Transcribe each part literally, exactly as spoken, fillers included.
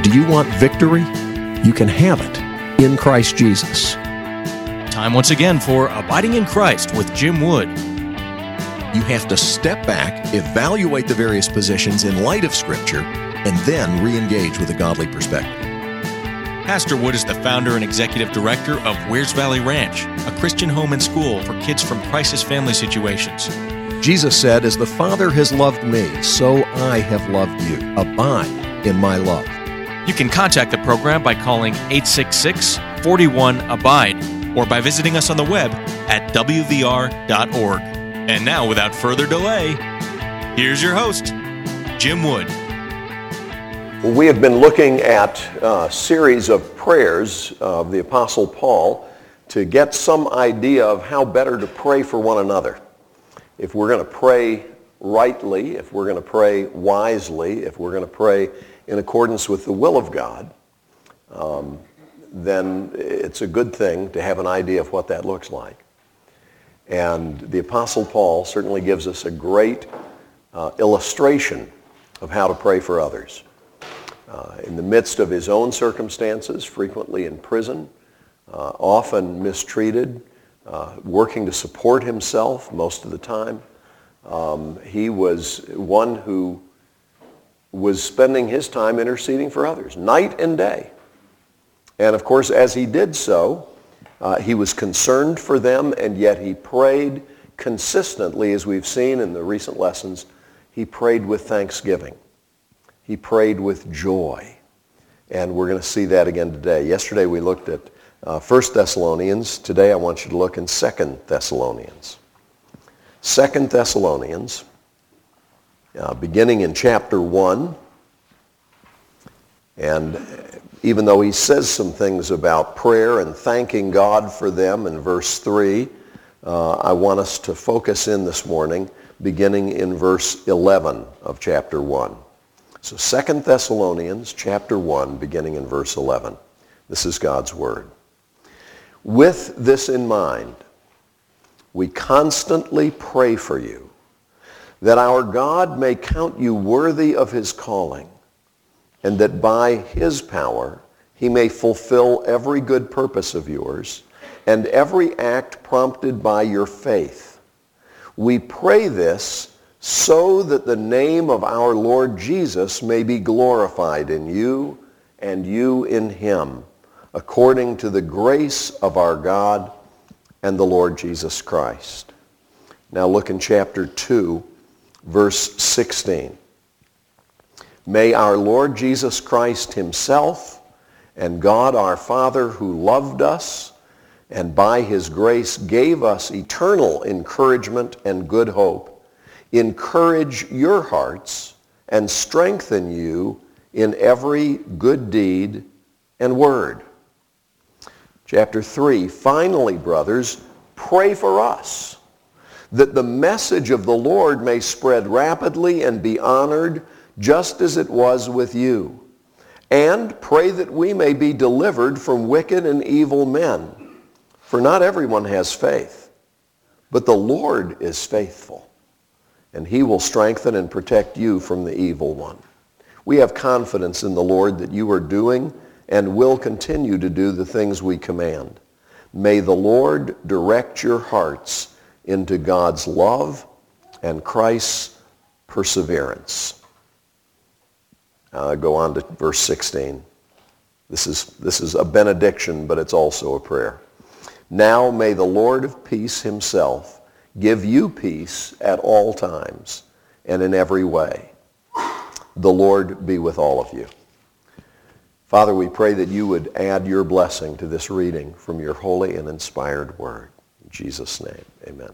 Do you want victory? You can have it in Christ Jesus. Time once again for Abiding in Christ with Jim Wood. You have to step back, evaluate the various positions in light of Scripture, and then re-engage with a godly perspective. Pastor Wood is the founder and executive director of Wears Valley Ranch, a Christian home and school for kids from crisis family situations. Jesus said, "As the Father has loved me, so I have loved you. Abide in my love." You can contact the program by calling eight six six, four one, ABIDE or by visiting us on the web at w v r dot org. And now, without further delay, here's your host, Jim Wood. Well, we have been looking at a series of prayers of the Apostle Paul to get some idea of how better to pray for one another. If we're going to pray rightly, if we're going to pray wisely, if we're going to pray in accordance with the will of God, um, then it's a good thing to have an idea of what that looks like. And the Apostle Paul certainly gives us a great uh, illustration of how to pray for others. Uh, in the midst of his own circumstances, frequently in prison, uh, often mistreated, uh, working to support himself most of the time, um, he was one who was spending his time interceding for others, night and day. And of course, as he did so, uh, he was concerned for them, and yet he prayed consistently, as we've seen in the recent lessons. He prayed with thanksgiving. He prayed with joy. And we're going to see that again today. Yesterday we looked at uh, First Thessalonians. Today I want you to look in Second Thessalonians. Second Thessalonians, uh, beginning in chapter one. And even though he says some things about prayer and thanking God for them in verse three, uh, I want us to focus in this morning, beginning in verse eleven of chapter one. So Second Thessalonians chapter one, beginning in verse eleven. This is God's word. With this in mind, we constantly pray for you, that our God may count you worthy of his calling, and that by his power he may fulfill every good purpose of yours, and every act prompted by your faith. We pray this so that the name of our Lord Jesus may be glorified in you and you in him, according to the grace of our God and the Lord Jesus Christ. Now look in chapter two, verse sixteen. May our Lord Jesus Christ himself and God our Father, who loved us and by his grace gave us eternal encouragement and good hope, encourage your hearts and strengthen you in every good deed and word. Chapter three, finally, brothers, pray for us, that the message of the Lord may spread rapidly and be honored, just as it was with you. And pray that we may be delivered from wicked and evil men. For not everyone has faith, but the Lord is faithful, and he will strengthen and protect you from the evil one. We have confidence in the Lord that you are doing and will continue to do the things we command. May the Lord direct your hearts into God's love and Christ's perseverance. Uh, go on to verse sixteen. This is, this is a benediction, but it's also a prayer. Now may the Lord of peace himself give you peace at all times and in every way. The Lord be with all of you. Father, we pray that you would add your blessing to this reading from your holy and inspired word. In Jesus' name, amen.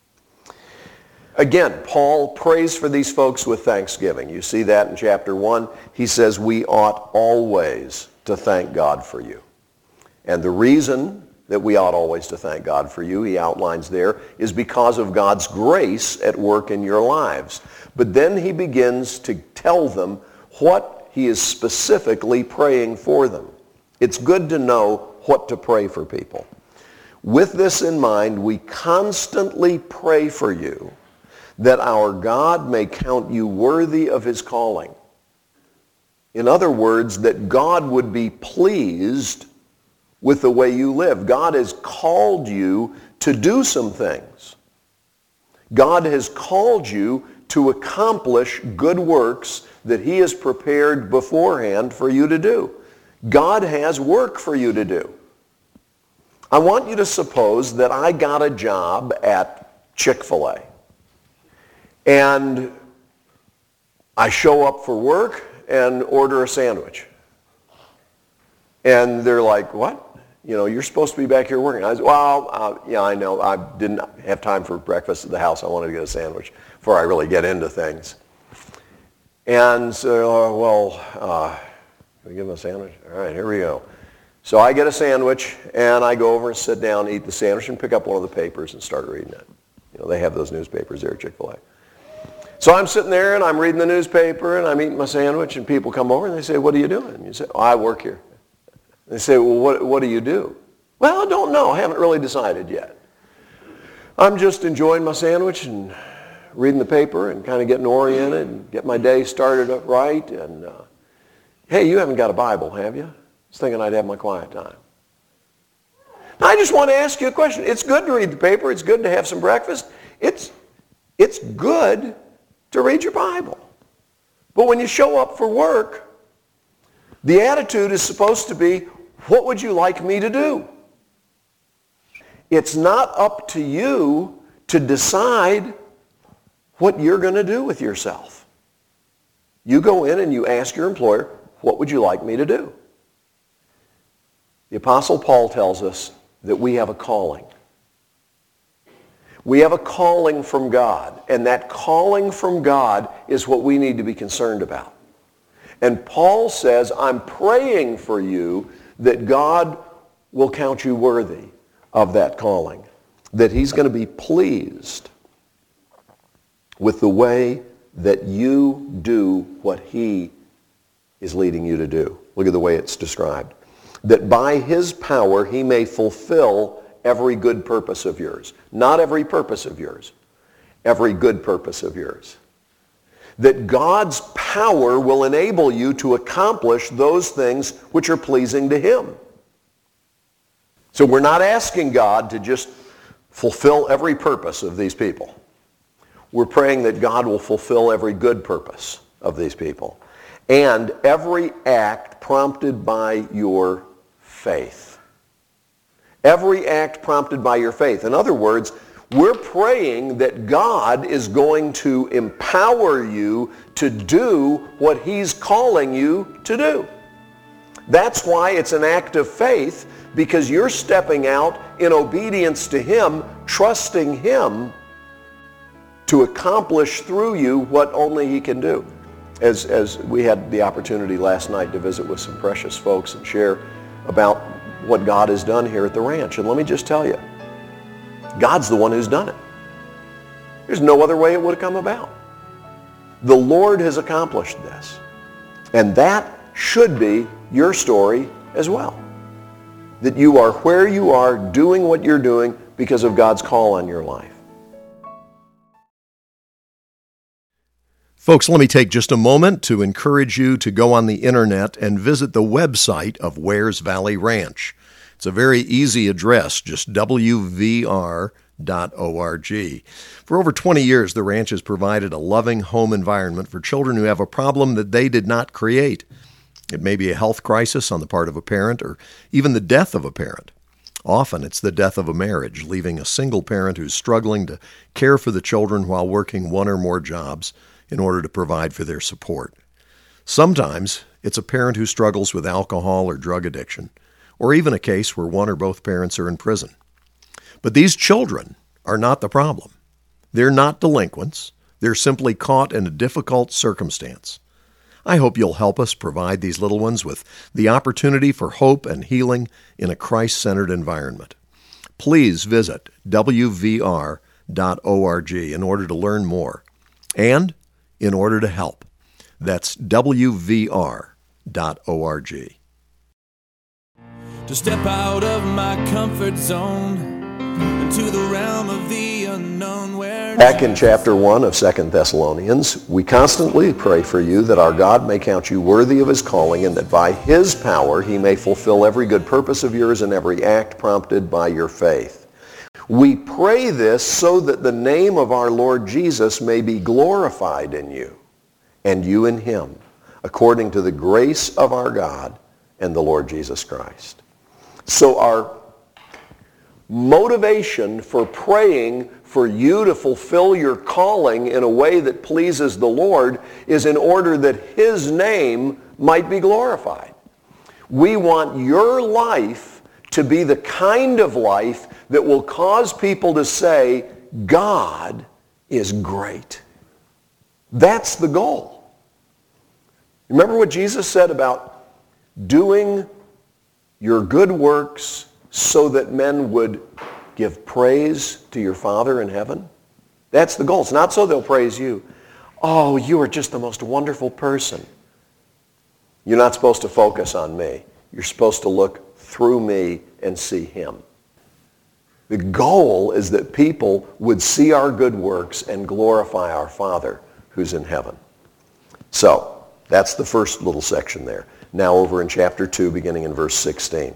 Again, Paul prays for these folks with thanksgiving. You see that in chapter one. He says we ought always to thank God for you. And the reason that we ought always to thank God for you, he outlines there, is because of God's grace at work in your lives. But then he begins to tell them what he is specifically praying for them. It's good to know what to pray for people. With this in mind, we constantly pray for you that our God may count you worthy of his calling. In other words, that God would be pleased with the way you live. God has called you to do some things. God has called you to accomplish good works that he has prepared beforehand for you to do. God has work for you to do. I want you to suppose that I got a job at Chick-fil-A. And I show up for work and order a sandwich. And they're like, what? You know, you're supposed to be back here working. I said, well, uh, yeah, I know. I didn't have time for breakfast at the house. I wanted to get a sandwich before I really get into things. And so, uh, well, uh, can we give them a sandwich? All right, here we go. So I get a sandwich, and I go over and sit down, eat the sandwich, and pick up one of the papers and start reading it. You know, they have those newspapers there at Chick-fil-A. So I'm sitting there, and I'm reading the newspaper, and I'm eating my sandwich, and people come over, and they say, what are you doing? And you say, oh, I work here. They say, well, what, what do you do? Well, I don't know. I haven't really decided yet. I'm just enjoying my sandwich and reading the paper and kind of getting oriented and get my day started up right. And, uh, hey, you haven't got a Bible, have you? I was thinking I'd have my quiet time. Now, I just want to ask you a question. It's good to read the paper. It's good to have some breakfast. It's, it's good to read your Bible. But when you show up for work, the attitude is supposed to be, what would you like me to do? It's not up to you to decide what you're going to do with yourself. You go in and you ask your employer, what would you like me to do? The Apostle Paul tells us that we have a calling. We have a calling from God, and that calling from God is what we need to be concerned about. And Paul says, I'm praying for you that God will count you worthy of that calling, that he's going to be pleased with the way that you do what he is leading you to do. Look at the way it's described. That by his power he may fulfill every good purpose of yours. Not every purpose of yours. Every good purpose of yours. That God's power will enable you to accomplish those things which are pleasing to him. So we're not asking God to just fulfill every purpose of these people. We're praying that God will fulfill every good purpose of these people. And every act prompted by your faith. Every act prompted by your faith. In other words, we're praying that God is going to empower you to do what he's calling you to do. That's why it's an act of faith, because you're stepping out in obedience to him, trusting him to accomplish through you what only he can do. As, as we had the opportunity last night to visit with some precious folks and share about what God has done here at the ranch. And let me just tell you, God's the one who's done it. There's no other way it would have come about. The Lord has accomplished this. And that should be your story as well. That you are where you are, doing what you're doing because of God's call on your life. Folks, let me take just a moment to encourage you to go on the internet and visit the website of Wares Valley Ranch. It's a very easy address, just w v r dot org. For over twenty years, the ranch has provided a loving home environment for children who have a problem that they did not create. It may be a health crisis on the part of a parent or even the death of a parent. Often it's the death of a marriage, leaving a single parent who's struggling to care for the children while working one or more jobs in order to provide for their support. Sometimes it's a parent who struggles with alcohol or drug addiction, or even a case where one or both parents are in prison. But these children are not the problem. They're not delinquents. They're simply caught in a difficult circumstance. I hope you'll help us provide these little ones with the opportunity for hope and healing in a Christ-centered environment. Please visit w v r dot org in order to learn more and in order to help. That's w v r dot org. To step out of my comfort zone into the realm of the unknown where Back in chapter one of Second Thessalonians, we constantly pray for you that our God may count you worthy of his calling and that by his power he may fulfill every good purpose of yours and every act prompted by your faith. We pray this so that the name of our Lord Jesus may be glorified in you and you in him, according to the grace of our God and the Lord Jesus Christ. So our motivation for praying for you to fulfill your calling in a way that pleases the Lord is in order that his name might be glorified. We want your life to be the kind of life that will cause people to say, God is great. That's the goal. Remember what Jesus said about doing your good works so that men would give praise to your Father in heaven? That's the goal. It's not so they'll praise you. Oh, you are just the most wonderful person. You're not supposed to focus on me. You're supposed to look through me and see him. The goal is that people would see our good works and glorify our Father who's in heaven. So, that's the first little section there. Now over in chapter two, beginning in verse sixteen.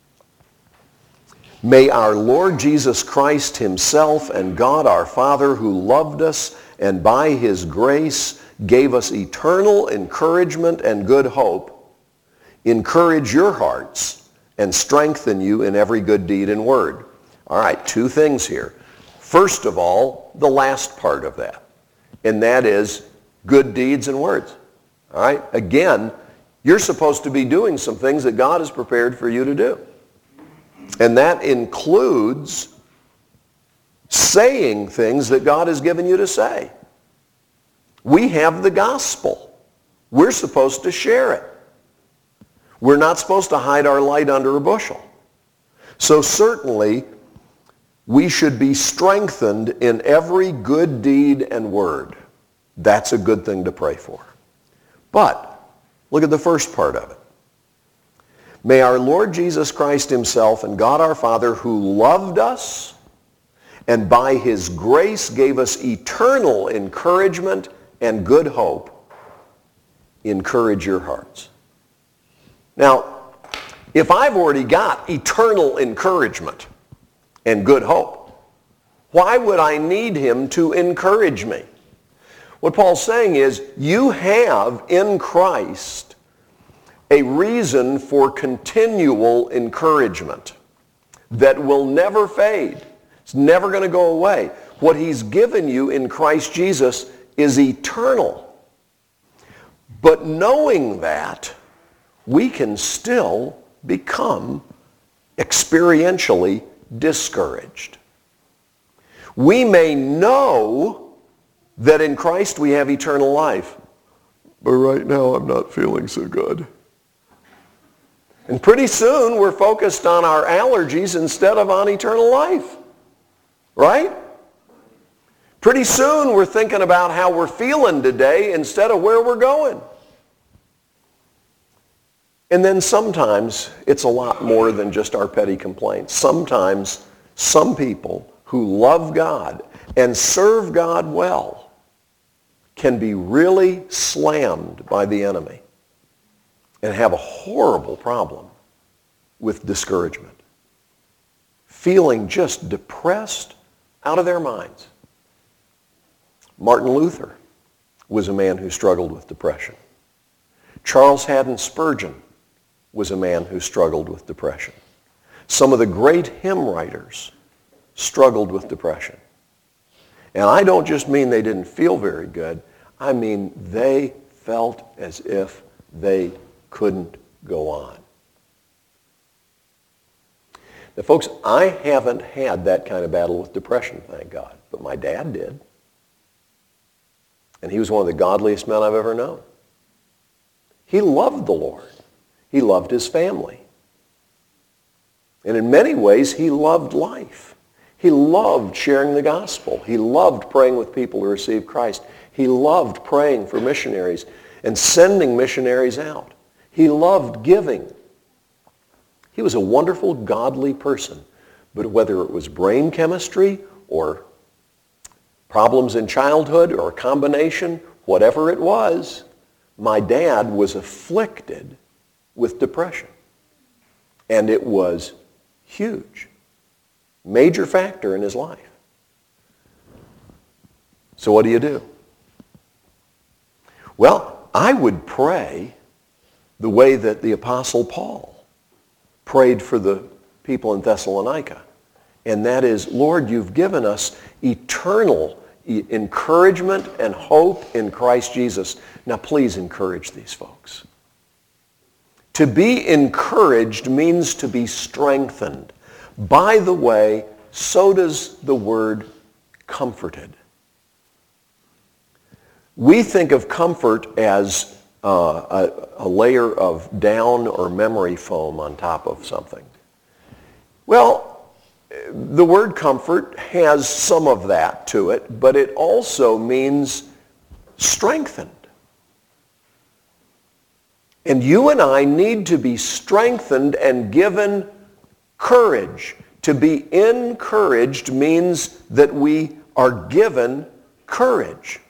May our Lord Jesus Christ himself and God our Father, who loved us and by his grace gave us eternal encouragement and good hope, encourage your hearts and strengthen you in every good deed and word. All right, two things here. First of all, the last part of that, and that is good deeds and words. All right, again, you're supposed to be doing some things that God has prepared for you to do. And that includes saying things that God has given you to say. We have the gospel. We're supposed to share it. We're not supposed to hide our light under a bushel. So certainly, we should be strengthened in every good deed and word. That's a good thing to pray for. But look at the first part of it. May our Lord Jesus Christ himself and God our Father, who loved us and by his grace gave us eternal encouragement and good hope, encourage your hearts. Now, if I've already got eternal encouragement and good hope, why would I need him to encourage me? What Paul's saying is, you have in Christ a reason for continual encouragement that will never fade. It's never going to go away. What he's given you in Christ Jesus is eternal. But knowing that, we can still become experientially discouraged. We may know that in Christ we have eternal life, but right now I'm not feeling so good. And pretty soon we're focused on our allergies instead of on eternal life. Right? Pretty soon we're thinking about how we're feeling today instead of where we're going. And then sometimes it's a lot more than just our petty complaints. Sometimes some people who love God and serve God well can be really slammed by the enemy and have a horrible problem with discouragement. Feeling just depressed out of their minds. Martin Luther was a man who struggled with depression. Charles Haddon Spurgeon was a man who struggled with depression. Some of the great hymn writers struggled with depression. And I don't just mean they didn't feel very good. I mean they felt as if they couldn't go on. Now, folks, I haven't had that kind of battle with depression, thank God. But my dad did. And he was one of the godliest men I've ever known. He loved the Lord. He loved his family. And in many ways, he loved life. He loved sharing the gospel. He loved praying with people to receive Christ. He loved praying for missionaries and sending missionaries out. He loved giving. He was a wonderful, godly person. But whether it was brain chemistry or problems in childhood or a combination, whatever it was, my dad was afflicted with depression. And it was huge. Major factor in his life. So what do you do? Well, I would pray the way that the Apostle Paul prayed for the people in Thessalonica. And that is, Lord, you've given us eternal encouragement and hope in Christ Jesus. Now please encourage these folks. To be encouraged means to be strengthened. By the way, so does the word comforted. We think of comfort as uh, a, a layer of down or memory foam on top of something. Well, the word comfort has some of that to it, but it also means strengthened. And you and I need to be strengthened and given courage. To be encouraged means that we are given courage.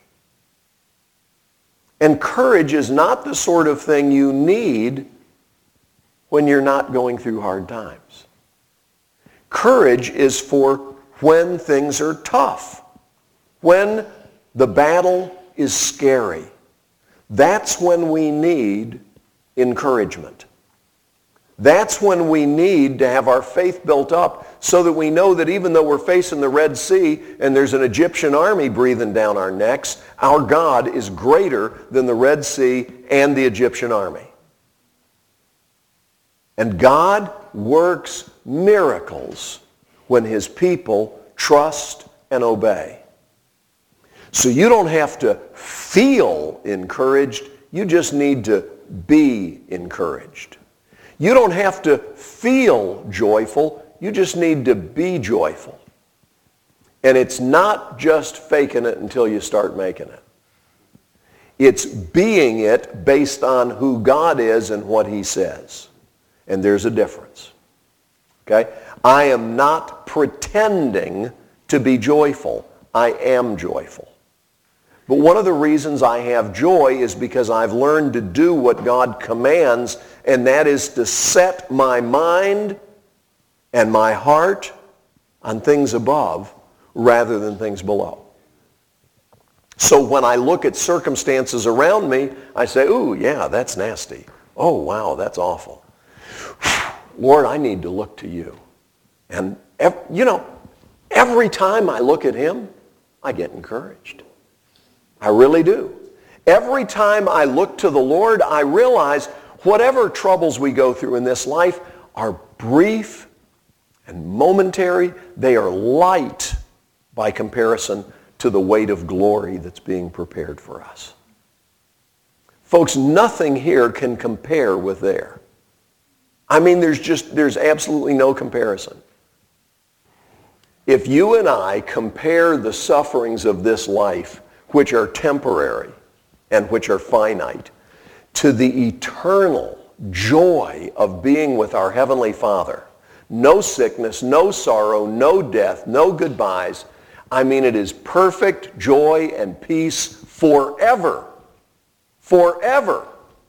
And courage is not the sort of thing you need when you're not going through hard times. Courage is for when things are tough, when the battle is scary. That's when we need encouragement. That's when we need to have our faith built up so that we know that even though we're facing the Red Sea and there's an Egyptian army breathing down our necks, our God is greater than the Red Sea and the Egyptian army. And God works miracles when his people trust and obey. So you don't have to feel encouraged, you just need to be encouraged. You don't have to feel joyful, you just need to be joyful. And it's not just faking it until you start making it. It's being it based on who God is and what he says. And there's a difference. Okay? I am not pretending to be joyful. I am joyful. But one of the reasons I have joy is because I've learned to do what God commands, and that is to set my mind and my heart on things above rather than things below. So when I look at circumstances around me, I say, ooh, yeah, that's nasty. Oh, wow, that's awful. Lord, I need to look to you. And, you know, every time I look at him, I get encouraged. I really do. Every time I look to the Lord, I realize whatever troubles we go through in this life are brief and momentary. They are light by comparison to the weight of glory that's being prepared for us. Folks, nothing here can compare with there. I mean, there's just, there's absolutely no comparison. If you and I compare the sufferings of this life, which are temporary and which are finite, to the eternal joy of being with our Heavenly Father, no sickness, no sorrow, no death, no goodbyes. I mean, it is perfect joy and peace forever. Forever.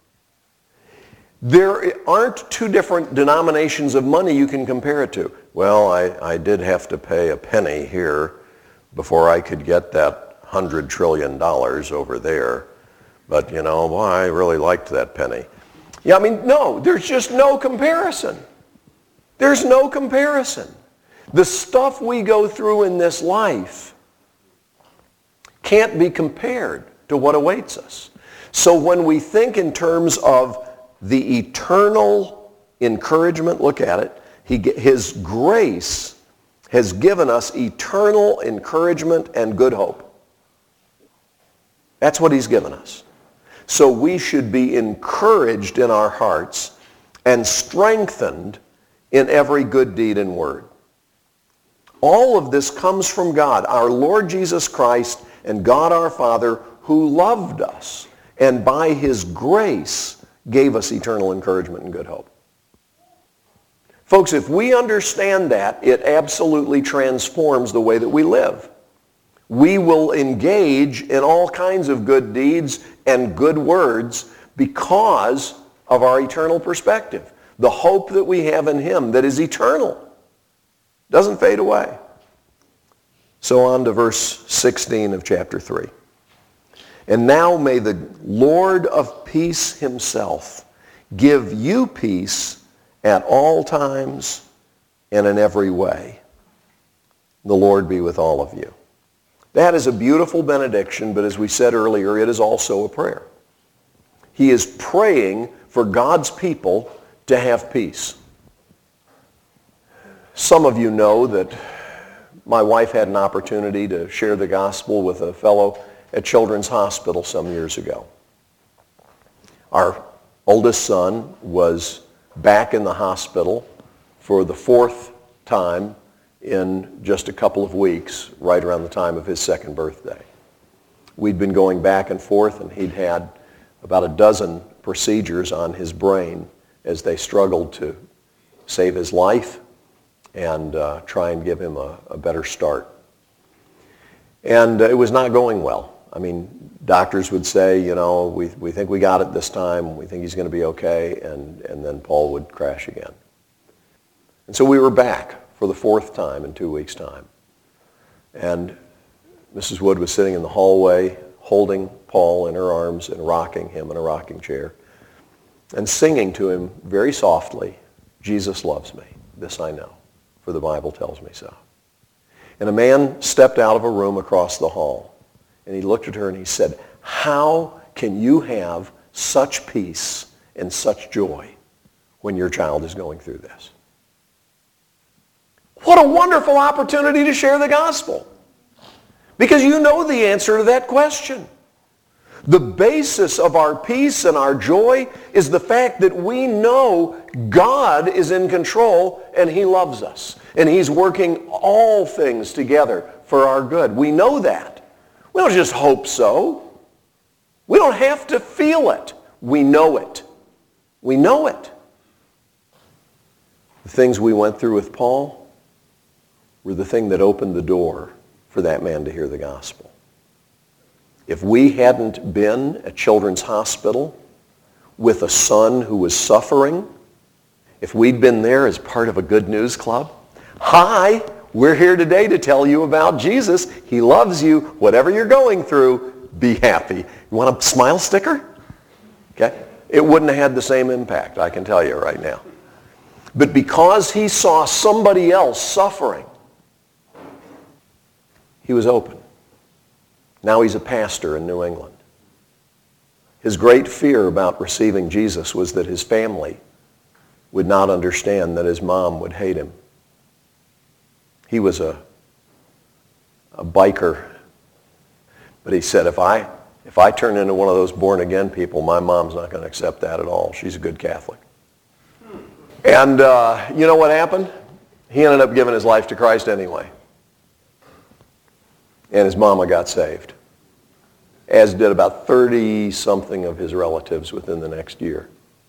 There aren't two different denominations of money you can compare it to. Well, I, I did have to pay a penny here before I could get that hundred trillion dollars over there. But, you know, boy, I really liked that penny. Yeah, I mean, no, there's just no comparison. There's no comparison. The stuff we go through in this life can't be compared to what awaits us. So when we think in terms of the eternal encouragement, look at it, he, his grace has given us eternal encouragement and good hope. That's what he's given us. So we should be encouraged in our hearts and strengthened in every good deed and word. All of this comes from God, our Lord Jesus Christ and God our Father, who loved us and by his grace gave us eternal encouragement and good hope. Folks, if we understand that, it absolutely transforms the way that we live. We will engage in all kinds of good deeds and good words because of our eternal perspective. The hope that we have in him that is eternal doesn't fade away. So on to verse sixteen of chapter three. And now may the Lord of peace himself give you peace at all times and in every way. The Lord be with all of you. That is a beautiful benediction, but as we said earlier, it is also a prayer. He is praying for God's people to have peace. Some of you know that my wife had an opportunity to share the gospel with a fellow at Children's Hospital some years ago. Our oldest son was back in the hospital for the fourth time in just a couple of weeks, right around the time of his second birthday. We'd been going back and forth, and he'd had about a dozen procedures on his brain as they struggled to save his life and uh, try and give him a, a better start. And uh, it was not going well. I mean, doctors would say, you know, we, we think we got it this time, we think he's going to be okay, and, and then Paul would crash again. And so we were back for the fourth time in two weeks' time. And Missus Wood was sitting in the hallway holding Paul in her arms and rocking him in a rocking chair and singing to him very softly, "Jesus loves me, this I know, for the Bible tells me so." And a man stepped out of a room across the hall, and he looked at her and he said, "How can you have such peace and such joy when your child is going through this?" What a wonderful opportunity to share the gospel. Because you know the answer to that question. The basis of our peace and our joy is the fact that we know God is in control and he loves us. And he's working all things together for our good. We know that. We don't just hope so. We don't have to feel it. We know it. We know it. The things we went through with Paul were the thing that opened the door for that man to hear the gospel. If we hadn't been at Children's Hospital with a son who was suffering, if we'd been there as part of a good news club, hi, we're here today to tell you about Jesus. He loves you. Whatever you're going through, be happy. You want a smile sticker? Okay? It wouldn't have had the same impact, I can tell you right now. But because he saw somebody else suffering, he was open. Now he's a pastor in New England. His great fear about receiving Jesus was that his family would not understand that his mom would hate him. He was a, a biker. But he said, if I, if I turn into one of those born-again people, my mom's not going to accept that at all. She's a good Catholic. And uh, you know what happened? He ended up giving his life to Christ anyway. And his mama got saved, as did about thirty-something of his relatives within the next year.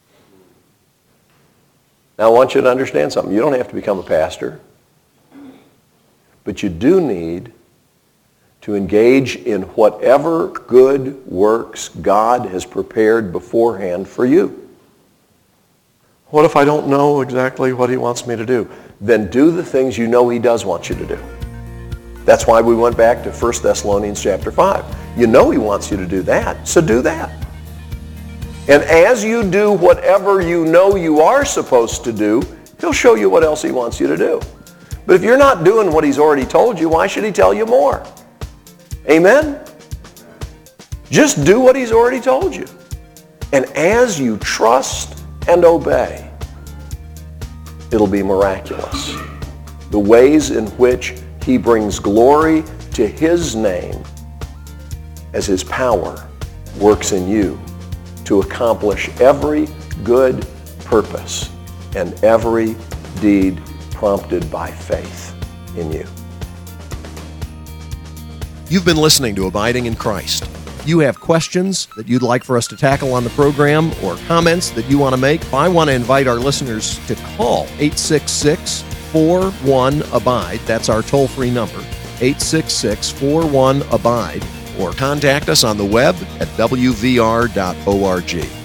Now, I want you to understand something. You don't have to become a pastor, but you do need to engage in whatever good works God has prepared beforehand for you. What if I don't know exactly what he wants me to do? Then do the things you know he does want you to do. That's why we went back to First Thessalonians chapter five. You know he wants you to do that, so do that. And as you do whatever you know you are supposed to do, he'll show you what else he wants you to do. But if you're not doing what he's already told you, why should he tell you more? Amen? Just do what he's already told you. And as you trust and obey, it'll be miraculous. The ways in which he brings glory to his name as his power works in you to accomplish every good purpose and every deed prompted by faith in you. You've been listening to Abiding in Christ. You have questions that you'd like for us to tackle on the program or comments that you want to make, I want to invite our listeners to call eight six six, four one, A B I D E. That's our toll-free number. eight six six, four one, ABIDE or contact us on the web at w v r dot org.